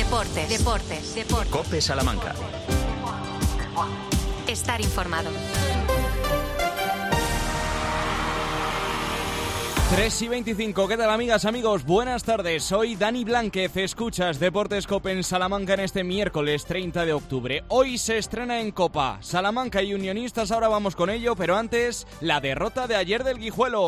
Deportes. COPE Salamanca. Estar informado. 3:25, ¿qué tal amigas, amigos? Buenas tardes, soy Dani Blánquez, escuchas Deportes COPE en Salamanca en este miércoles 30 de octubre. Hoy se estrena en Copa, Salamanca y Unionistas, ahora vamos con ello, pero antes, la derrota de ayer del Guijuelo.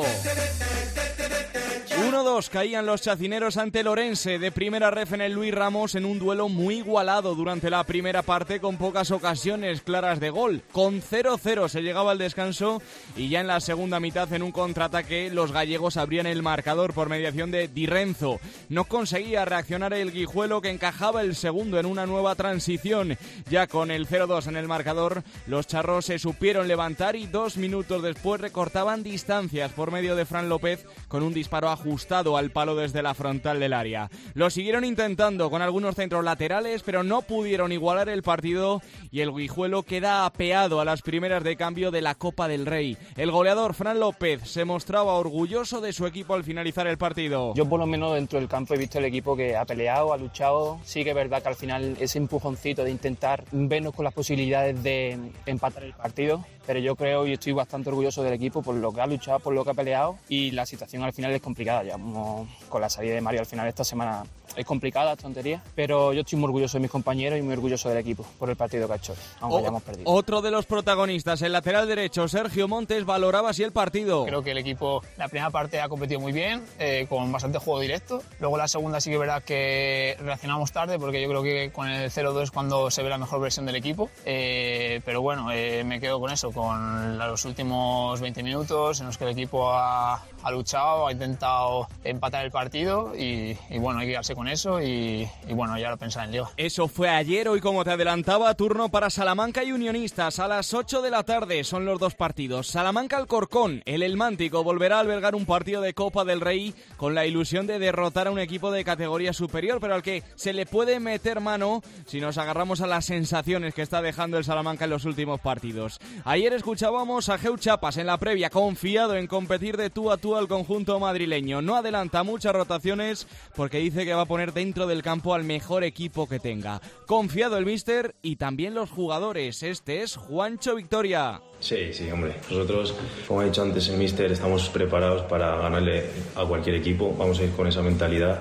1-2 caían los chacineros ante el Orense de primera ref en el Luis Ramos en un duelo muy igualado durante la primera parte con pocas ocasiones claras de gol. Con 0-0 se llegaba al descanso y ya en la segunda mitad en un contraataque los gallegos abrían el marcador por mediación de Di Renzo. No conseguía reaccionar el Guijuelo que encajaba el segundo en una nueva transición. Ya con el 0-2 en el marcador los charros se supieron levantar y 2 minutos después recortaban distancias por medio de Fran López con un disparo ajustado al palo desde la frontal del área. Lo siguieron intentando con algunos centros laterales, pero no pudieron igualar el partido y el Guijuelo queda apeado a las primeras de cambio de la Copa del Rey. El goleador Fran López se mostraba orgulloso de su equipo al finalizar el partido. Yo por lo menos dentro del campo he visto el equipo que ha peleado, ha luchado. Sí que es verdad que al final ese empujoncito de intentar vernos con las posibilidades de empatar el partido, pero yo creo y estoy bastante orgulloso del equipo por lo que ha luchado, por lo que ha peleado, y la situación al final es complicada. Ya con la salida de Mario al final esta semana es complicada, tontería, pero yo estoy muy orgulloso de mis compañeros y muy orgulloso del equipo por el partido que ha hecho, aunque hayamos perdido. Otro de los protagonistas, el lateral derecho, Sergio Montes, valoraba así el partido. Creo que el equipo, la primera parte ha competido muy bien, con bastante juego directo. Luego la segunda sí que es verdad que reaccionamos tarde, porque yo creo que con el 0-2 es cuando se ve la mejor versión del equipo. Pero bueno, me quedo con eso, con los últimos 20 minutos en los que el equipo ha luchado, ha intentado empatar el partido y bueno, hay que quedarse con eso y bueno, ya lo pensaba en Liga. Eso fue ayer. Hoy, como te adelantaba, turno para Salamanca y Unionistas. A las 8 de la tarde son los dos partidos. Salamanca-Alcorcón, el Elmántico volverá a albergar un partido de Copa del Rey con la ilusión de derrotar a un equipo de categoría superior, pero al que se le puede meter mano si nos agarramos a las sensaciones que está dejando el Salamanca en los últimos partidos. Ayer escuchábamos a Geu Chapas en la previa, confiado en competir de tú a tú al conjunto madrileño. No adelanta muchas rotaciones porque dice que va a poner dentro del campo al mejor equipo que tenga. Confiado el míster y también los jugadores. Este es Juancho Victoria. Sí, hombre. Nosotros, como ha dicho antes el míster, estamos preparados para ganarle a cualquier equipo. Vamos a ir con esa mentalidad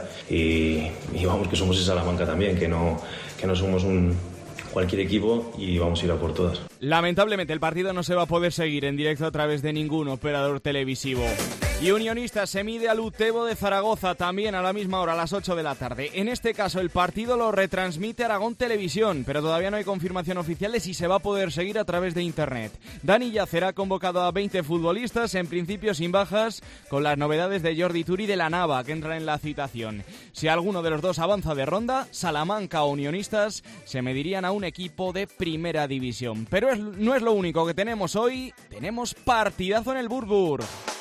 y vamos, que somos el Salamanca también, que no somos cualquier equipo y vamos a ir a por todas. Lamentablemente el partido no se va a poder seguir en directo a través de ningún operador televisivo. Y Unionistas se mide al Utebo de Zaragoza también a la misma hora, a las 8 de la tarde. En este caso el partido lo retransmite Aragón Televisión, pero todavía no hay confirmación oficial de si se va a poder seguir a través de internet. Dani Yacer ha convocado a 20 futbolistas, en principio sin bajas, con las novedades de Jordi Turi de la Nava, que entra en la citación. Si alguno de los dos avanza de ronda, Salamanca o Unionistas se medirían a un equipo de primera división. Pero no es lo único que tenemos hoy, tenemos partidazo en el Burbur.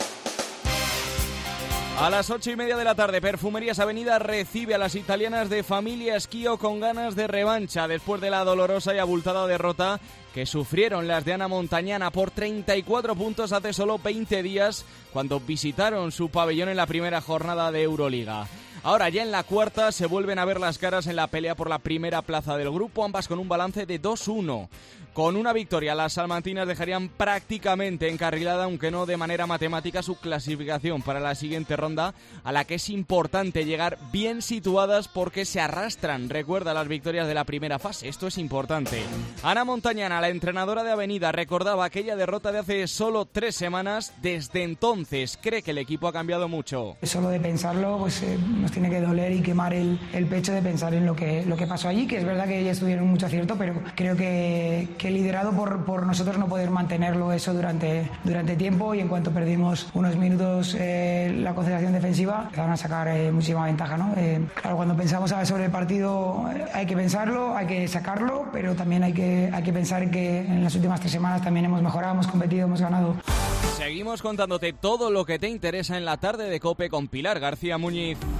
A las 8:30 de la tarde, Perfumerías Avenida recibe a las italianas de Familia Schio con ganas de revancha después de la dolorosa y abultada derrota que sufrieron las de Ana Montañana por 34 puntos hace solo 20 días cuando visitaron su pabellón en la primera jornada de Euroliga. Ahora ya en la cuarta se vuelven a ver las caras en la pelea por la primera plaza del grupo, ambas con un balance de 2-1. Con una victoria, las salmantinas dejarían prácticamente encarrilada, aunque no de manera matemática, su clasificación para la siguiente ronda, a la que es importante llegar bien situadas porque se arrastran, recuerda, las victorias de la primera fase. Esto es importante. Ana Montañana, la entrenadora de Avenida, recordaba aquella derrota de hace solo 3 semanas. Desde entonces cree que el equipo ha cambiado mucho. Solo de pensarlo, pues nos tiene que doler y quemar el pecho de pensar en lo que pasó allí, que es verdad que ellas tuvieron mucho acierto, pero creo que liderado por nosotros no poder mantenerlo eso durante tiempo, y en cuanto perdimos unos minutos la concentración defensiva empezaron a sacar muchísima ventaja, ¿no? Claro, cuando pensamos sobre el partido hay que pensarlo, hay que sacarlo, pero también hay que pensar que en las últimas 3 semanas también hemos mejorado, hemos competido, hemos ganado. Seguimos contándote todo lo que te interesa en la tarde de COPE con Pilar García Muñiz.